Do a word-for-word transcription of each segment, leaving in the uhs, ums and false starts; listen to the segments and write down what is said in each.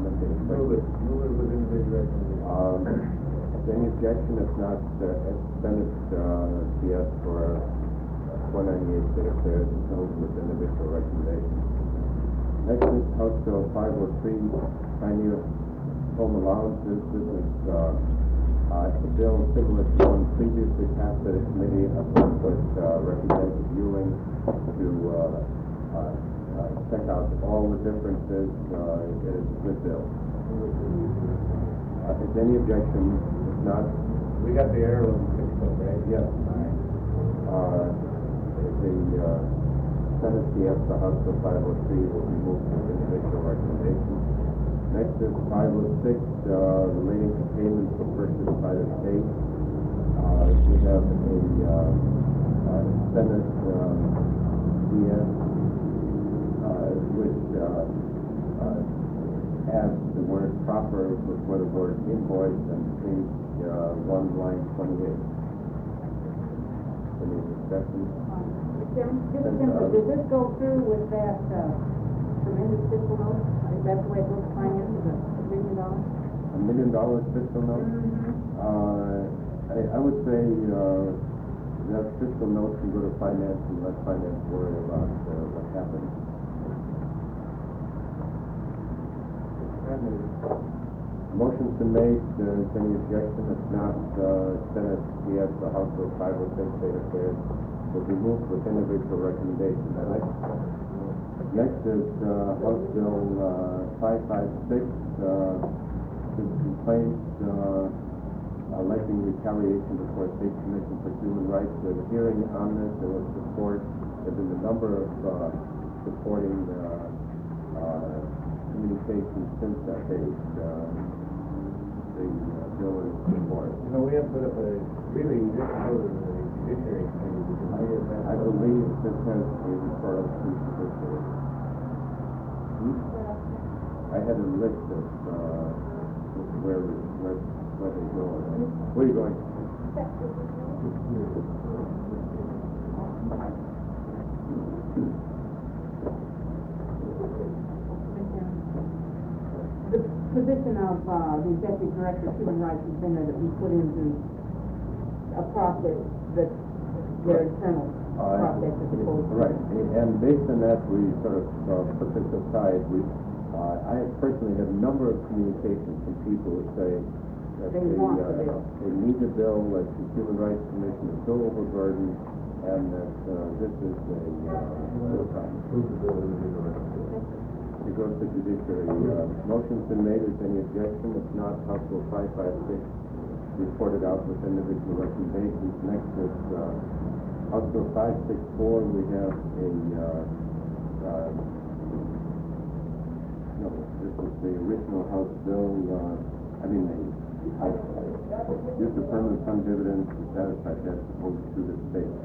comment, any Move it, questions? move it with individual recommendation. Um, is there any objection? If not, uh, send it, uh, to us for four ninety-eight state affairs and so with individual recommendations. Next is House Bill five oh three, pioneer home allowances. This is, uh, uh, a bill similar to one previously passed by the committee. I've worked with, uh, Representative Ewing to, uh, uh, uh, check out all the differences. Uh, it is a good bill. Uh, is there any objection? If not, We got the arrow fixed up, right? yes. All right. Uh, the, uh, Senate C F for House Bill five oh three will be moved with individual recommendations. Next is five oh six, uh, relating to payments for purchase by the state. Uh, we have a, uh, uh, Senate, um, C S, uh, which, uh, uh, adds the word proper before the word invoice and page, uh, one line twenty-eight. Any discussion? Chairman, just simply, does this go through with that uh, tremendous fiscal note? Is that the way it looks financed, is a million dollars? A million dollars fiscal note? Mm-hmm. Uh, I, I would say, uh, that fiscal note can go to finance and let finance worry about, uh, what happens. Motion's been made. Uh, is any objection? If not, uh, Senate C S, the House Bill five oh six, State Affairs, will be moved with individual recommendation. Next, next is, uh, House Bill, uh, five five six, uh, complaints, uh, alleging retaliation before State Commission for Human Rights. There's a hearing on this. There was support. There's been a number of, uh, supporting, uh, uh, communications since that date. Uh, the uh, bill is support. You know, we have put up a really, this is over the judiciary committee, because I guess that. I believe this has a referral to judiciary. Hmm? I had a list of, uh, where, where, where they go. Where are you going? The position of uh, the Executive Director of Human Rights has been that we put into a process that their internal Uh, process is supposed to. Right, and based on that, we sort of uh, put this aside. We, uh, I personally have a number of communications from people who say that They they, want uh, the bill. they need the bill, that the Human Rights Commission is so overburdened, and that uh, this is a uh, Move the bill with individual recommendation. it goes to judiciary. Uh, motion's been made. Is any objection? If not, House Bill five five six reported out with individual recommendations. Next is uh, House Bill five six four. We have a uh, uh, no, this is the original House bill. Uh, I mean the House uh, use of permanent fund dividends to satisfy debts owed to the state.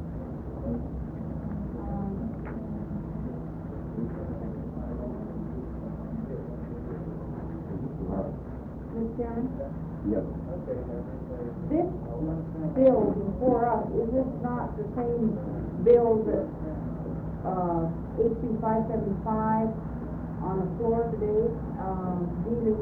Mister Chairman, Yes. this bill before us, is this not the same bill that uh, H B five seventy-five on the floor today, um, dealing?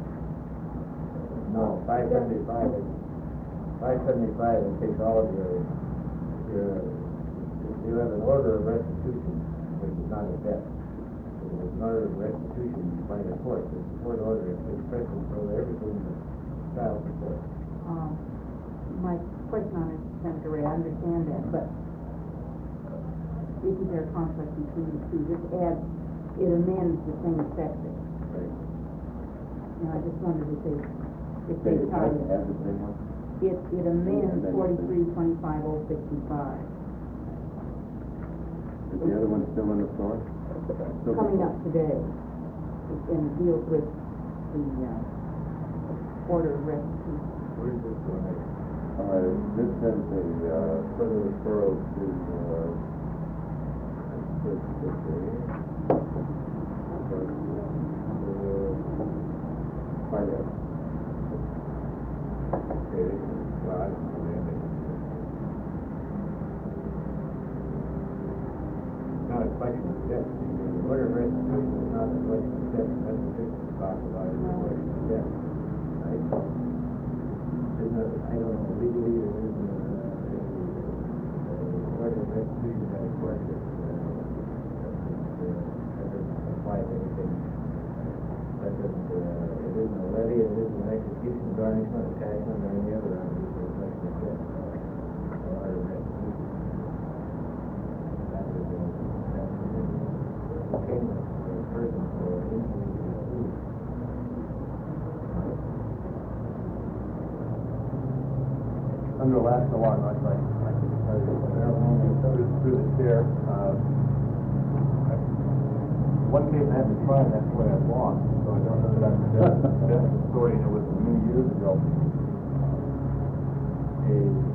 No, five seventy-five is, five seventy-five, it takes all of your, your, you have an order of restitution, which is not a debt. If it's an order of restitution, you find a court, it's a court order, it takes precedence over everything but child support. Um, my question on it, Senator Ray, I understand that, but isn't there a conflict between the two? This adds, it amends the same section. Right. And I just wondered if they, if they They tied have to it. have the same one. It, it amends And then- forty-three twenty-five oh sixty-five. Is the other one still on the floor? Still Coming before. up today, and it deals with the, uh, order of restitution. Where is this going at? Uh, this has a, uh, further referral to, uh, finance. Okay, well, I don't know, maybe. Not a question of debt, the order of restitution is not a question of debt, that's the difference. talk about it before you get. Right? Isn't it, I don't know, legally there isn't a, a, a order of restitution by the court that, uh, that doesn't apply to anything. That doesn't, uh, it isn't a levy, it isn't an execution, garnishment, attachment, or any other under the election of debt. Or order of restitution. That is a, that's a payment for a person for injury to the food. Under Alaska law, not like, I can tell you, through, through the chair, uh, one case I had to try, and that's what I lost, so I don't know that I'm, that's, that's the story, and it was many years ago. A,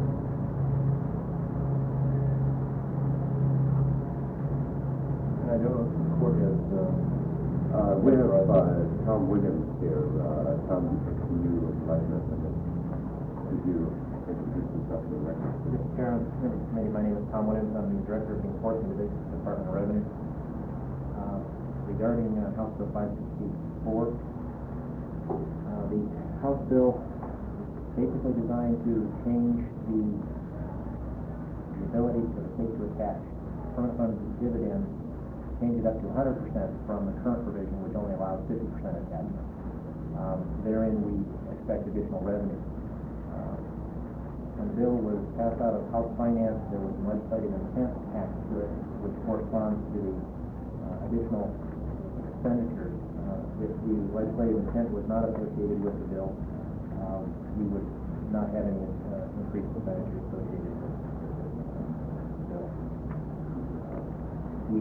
and I don't know if the court has, uh, Uh, we have, uh, Tom Williams here. Uh, Tom, can you enlighten us on this? Could you introduce yourself to the record? Mister Chairman, members of the committee, my name is Tom Williams. I'm the Director of the Enforcement Division, Department of Revenue. Uh, regarding uh, House Bill five sixty-four, uh, the House bill is basically designed to change the, the ability for the state to attach permanent funds and dividends, change it up to one hundred percent from the current provision, which only allows fifty percent attachment. Um, therein, we expect additional revenue. Uh, when the bill was passed out of House Finance, there was some legislative intent attached to it, which corresponds to the uh, additional expenditures. Uh, if the legislative intent was not associated with the bill, um, we would not have any uh, increased expenditures associated with the bill. Uh, we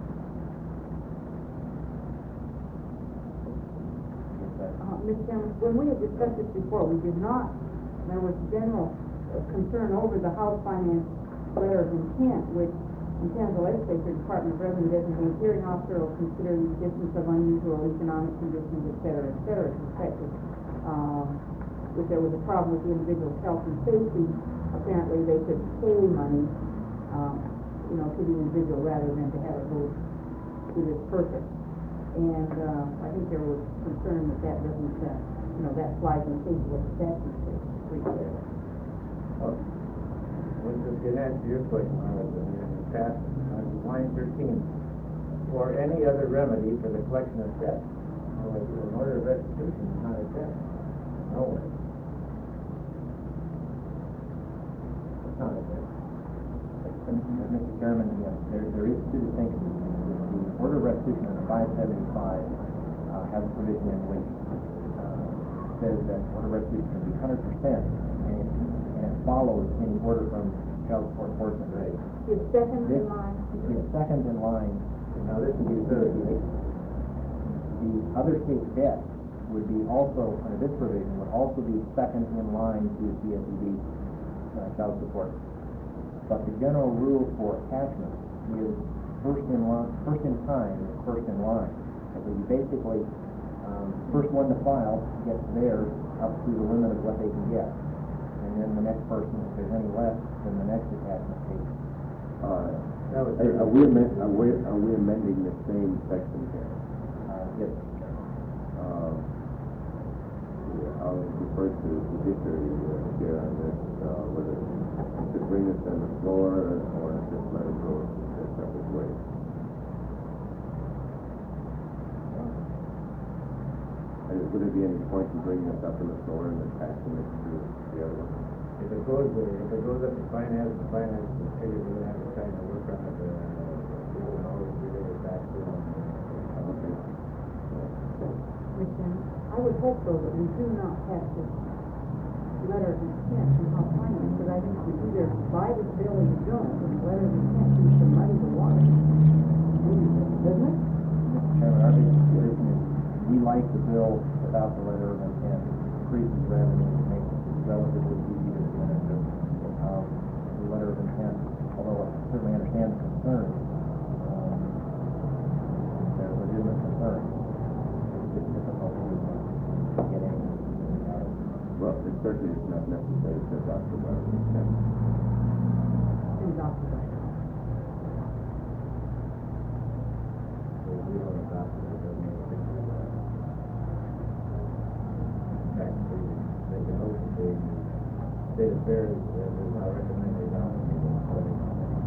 Uh, Miz Chairman, when we had discussed this before, we did not, there was general uh, concern over the House Finance letter of intent, which intends the legislature, Department of Revenue designated hearing officer will consider the existence of unusual economic conditions, et cetera, et cetera, to affect it. Um, if there was a problem with the individual's health and safety, apparently they could pay money, um, you know, to the individual rather than to have it go to this purpose. And uh, I think there was concern that that doesn't, uh, you know, that flies in the face of what the statute says pretty clearly. Well, well, just to answer your question, I was in the past, on line thirteen, or any other remedy for the collection of debt. Well, an order of restitution is not a debt. No way. It's not a debt. Mister Chairman, yes, there, there is two distinctions. The order of restitution under five seventy-five uh, has a provision in which uh, says that order of restitution can be one hundred percent, and it, and it follows any order from child support enforcement. Right. Is second This in line? is second in line. Now this would be third. The other state debt would be also, under this provision, would also be second in line to C S E D uh, child support. But the general rule for attachment is first in line, first in time is first in line. So you basically, um, first one to file gets theirs up to the limit of what they can get. And then the next person, if there's any left, then the next attachment takes. Uh, That was are are we, amen- are we, are we amending the same section here? Uh, yes, Mister Chairman. Uh, I'll refer to the judiciary uh, chair on this, uh, whether to bring this on the floor or just let it go a separate way. And would there be any point in bringing this up on the floor and attaching it to the other one? If it goes, uh, if it goes up to finance, the finance will figure we're gonna have to try to work on it, uh, you know, related back to them. Okay. Miz Chairman, I would hope though that we do not have this letter of intent from House Finance, because I think we either buy this bill or you don't, and the letter of intent seems to muddy the water. Doesn't it? Mister Chairman, our biggest position is we like the bill without the letter of intent. It increases revenue and makes it relatively easy to administer. Um, the letter of intent, although I certainly understand the concern, um, they're legitimate concerns. It's just difficult to uh, get anything out of it. Well, it certainly is not necessary to adopt the letter of intent. And Doctor Wright. So we don't adopt it, it doesn't make a difference. state affairs, uh, does not recommend a down payment.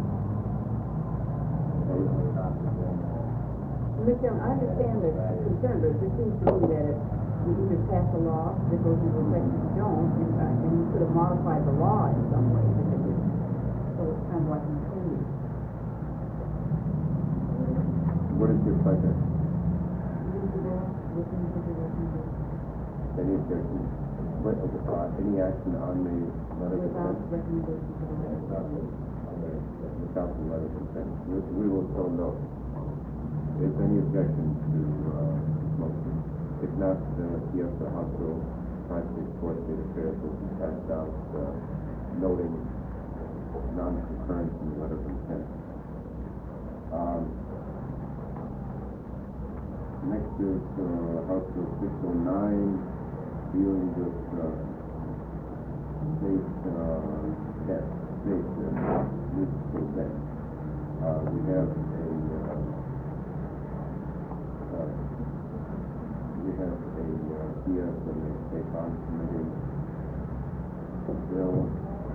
Mister Chairman, I understand the concern, but it just seems to me that it, we either pass a law that goes into effect or don't, and, uh, and you could have modified the law in some way, because it, so it's kind of like an opinion. What is your pleasure? Leave the bill, look into the recommendation, Any objections? What, uh, any action on the letter of without consent? recommendation for the recommendation. Without the letter of consent. We, we will so note. If any objection to, uh, this motion, if not, uh, yes, the House Bill five sixty-four State Affairs will be passed out, uh, noting non-concurrence in the letter of consent. Um, next is, uh, House Bill six oh nine, dealing with, uh, state, uh, debt, state, uh, municipal debt. Uh, we have a, uh, uh, we have a, uh, P S and a state bond committee bill.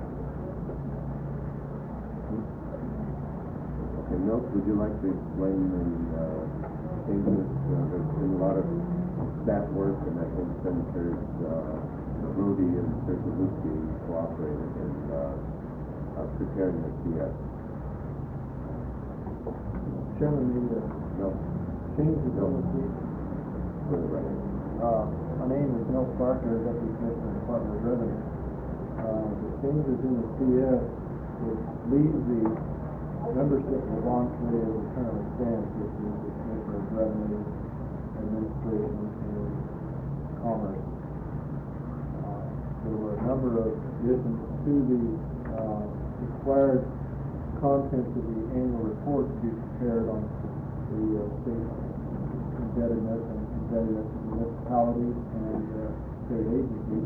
Okay, Milt, would you like to explain the, uh, changes? Uh, there's been a lot of staff work, and I think Senators, uh, Rudy and Sergilowski cooperated in, uh, uh, preparing the P S. Chairman, the No, uh, changes on the sheet. for the record. Uh, my name is Milt Barker, Deputy Commissioner, Department of Revenue. Uh, the changes in the C S would leave the membership of the bond committee as it currently stands, which is the Commissioner of Revenue, Administration, and Commerce. Uh, there were a number of additions to the uh, required contents of the annual report to be prepared on the uh, state indebtedness and indebtedness of municipalities and uh, state agencies.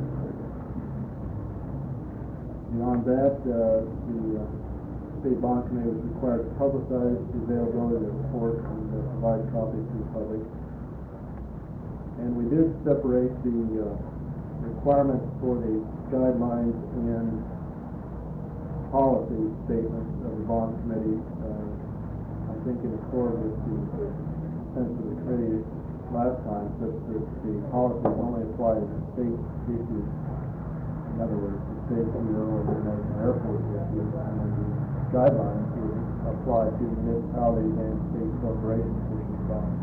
Beyond that, uh, the uh, State Bond Committee was required to publicize the availability of the report and uh, provide copies to the public. And we did separate the uh, requirements for the guidelines and policy statements of the bond committee, uh, I think in accord with the sense of the committee last time, such that the policies only apply to state issues. In other words, the state E O or the national airport issues, and the guidelines would apply to municipalities and state corporations issued bonds.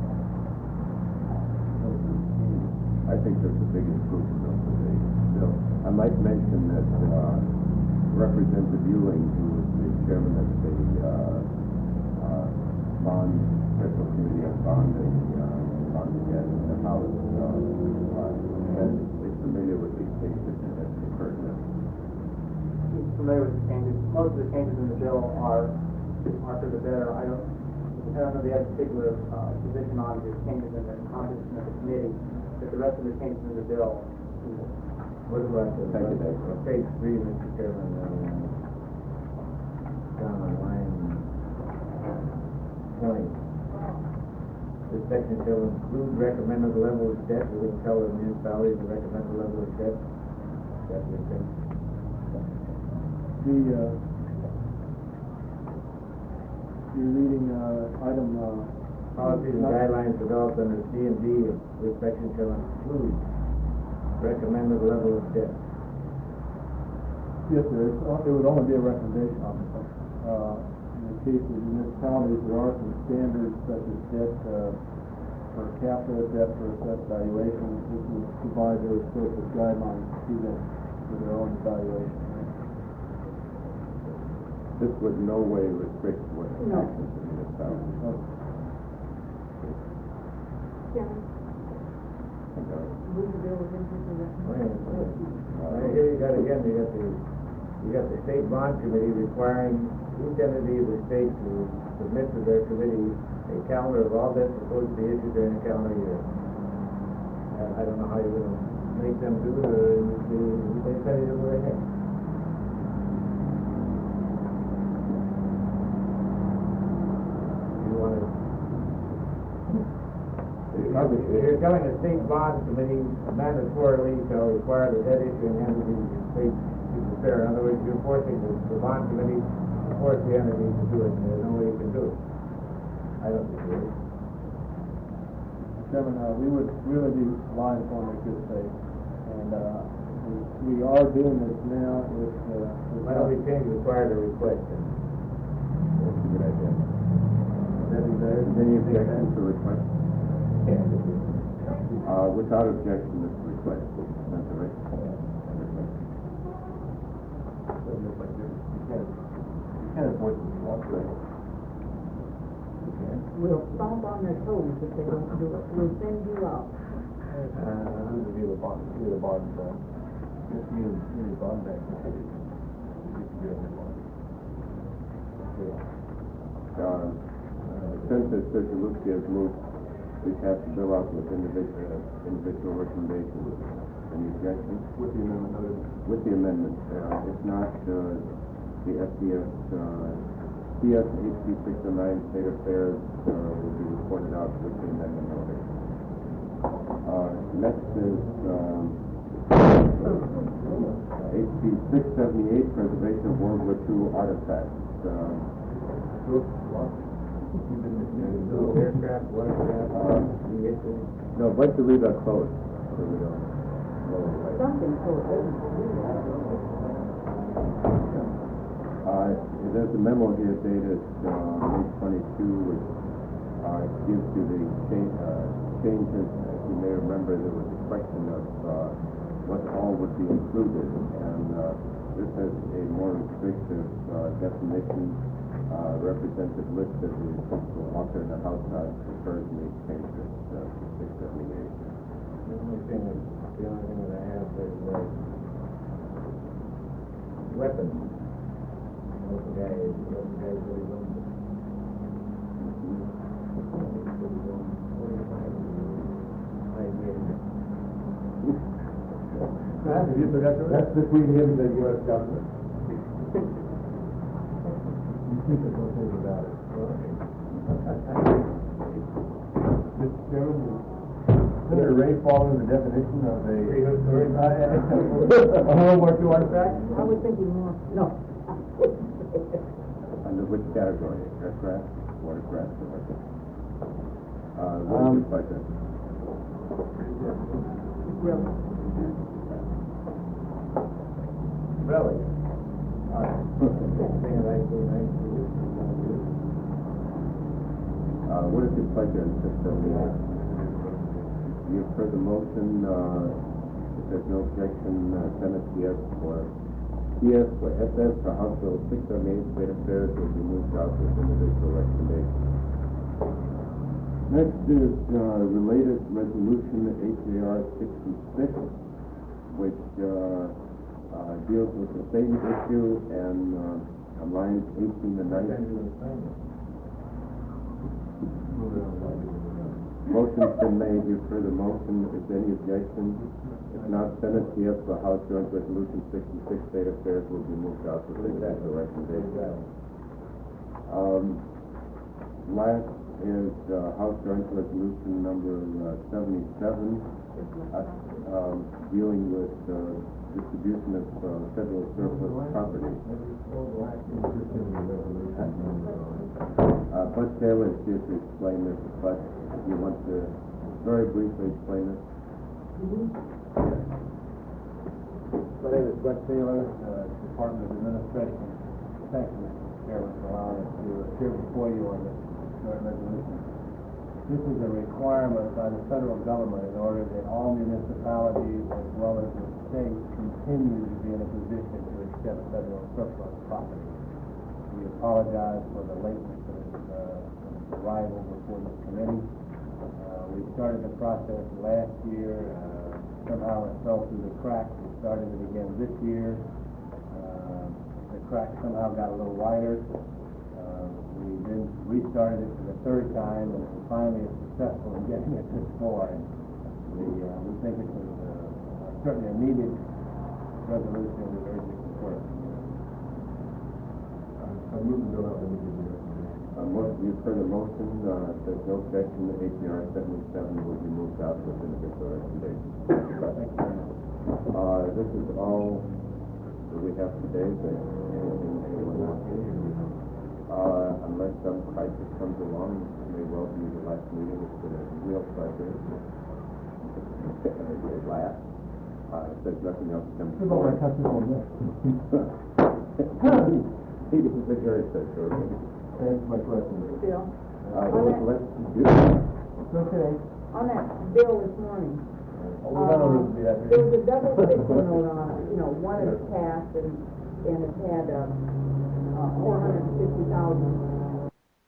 I think that's a big improvement over the bill. I might mention that, uh, Representative Ewing, who is the chairman of the, uh, uh, bond, special committee on bonding, uh, bond debt in the House, uh, uh, and is familiar with these cases and has occurred now. He's familiar with the changes. Most of the changes in the bill are, are for the better. I don't, I don't know if they have a particular, uh, position on the changes in the composition of the committee, but the rest of the changes in the bill. What about the, Thank you, Dave. uh, page three, Mister Chairman, uh, down on line twenty. This section shall include recommended level of debt. We're going to tell the municipalities the recommended level of debt. That's the thing. The, uh, you're reading, uh, item, uh. Policies and not- guidelines developed under C and D of this section shall include recommended level of debt. Yes, sir. It's, it would only be a recommendation, obviously. Uh, in the case of municipalities, there are some standards such as debt, uh, per capita, debt per assessed valuation. This would provide those sorts of guidelines to them for their own evaluation. This would in no way restrict what No. happens in municipalities. Okay. Chairman, And, uh, move the bill with interest and recommendation. Right, here you got again, you got the, you got the state bond committee requiring each entity of the state to submit to their committee a calendar of all debts proposed to be issued during the calendar year. And I don't know how you're gonna make them do it, or you, they tell you to go ahead. You wanna, you're telling the state bond committee mandatorily shall require the debt issuing entity of the state to fair. In other words, you're forcing the, the bond committee to force the entity to do it, and there's no way you can do it. I don't think there is. Chairman, uh, we would really be relying upon their good faith, and, uh, we, we are doing this now with, uh. with- Why don't we change require the request then? That's a good idea. Would that be better? Is any objection to request? Yeah. Uh, without objection, this request. That's all right. Doesn't look like this. You can't, you can't avoid this walk, right? We'll stomp on their toes if they don't do it. We'll send you out. Uh, review the bond, review the bond, uh, just use, use bond bank. Uh, since this resolution is moved, we pass the bill out with individual, uh, individual recommendations. Any objections? With the amendment noted. With the amendment, uh, if not, uh, the F D S, uh, C S H C six oh nine State Affairs, uh, will be reported out with the amendment noted. Uh, next is, um, H C six seventy-eight, Preservation of World War Two Artifacts. Um, Aircraft, watercraft, Uh, vehicles. No, I'd like to leave that closed, so we don't blow it away. Something so it doesn't. Uh, there's a memo here dated, uh, May twenty-two, which, uh, gives you the change, uh, changes. As you may remember, there was a question of, uh, what all would be included, and, uh, this has a more restrictive, uh, definition. Uh, Representative List of the principal author in the House House prefers me to change this, uh, to six seventy-eight. The only thing that, the only thing that I have is, uh, weapons. Those guys, those guys really don't. You forgot to. That's between him and the U S government. Mister Chairman, Senator Ray fall in the definition of a a World War Two artifact? I was thinking more, no. Under which category? Aircraft, watercraft, or what? Uh, what is Um, your pleasure? Really? Really? All right. Thing that I do, I do. Uh, what is your pleasure in six seventy-eight? You've heard the motion, uh, if there's no objection, uh, Senate C S for, C S for S S for House Bill six seventy-eight, State Affairs will be moved out with individual recommendation. Next is, uh, related resolution H A R sixty-six, which, uh, uh, deals with the same issue and, uh, on lines eighteen and nineteen. Motion's been made, you've heard the motion, is there any objection? If not, Senate C S for House Joint Resolution sixty-six, State Affairs will be moved out with individual recommendation. Um, last is, uh, House Joint Resolution number, uh, seventy-seven, uh, um, dealing with, uh, distribution of, uh, federal surplus property. Uh, Bud Taylor is here to explain this, but you want to very briefly explain this? My name is Bud Taylor, uh, Department of Administration. Thank you, Mister Chairman, for allowing us to appear before you on this joint resolution. This is a requirement by the federal government in order that all municipalities as well as the state continue to be in a position to accept federal surplus property. We apologize for the lateness of its, uh, of its arrival before this committee. Uh, we started the process last year. Uh, somehow it fell through the cracks. We started it again this year. Uh, the cracks somehow got a little wider. Uh, we then restarted it for the third time, and finally it's successful in getting it this far. And we, uh, we think it's a, uh, certainly a needed resolution with urgent support. I move the bill out of the Uh, motion, you've heard the motion, uh, if there's no objection, the H R seventy-seven will be moved out with individual recommendation. Thank you very much. Uh, this is all that we have today, but anything anyone wants to hear. Uh, unless some crisis comes along, it may well be the last meeting with the real president. Everybody laugh. Uh, if there's nothing else to come We've already forward. cut this one there. He didn't think Jerry said so. That's my question. Bill, Uh, On let's, that- let's do that. It's okay. on that bill this morning, Oh, we got no reason to do that. uh, there was a double signature note on it, you know, one is passed and, and it had, uh, uh, four hundred and fifty thousand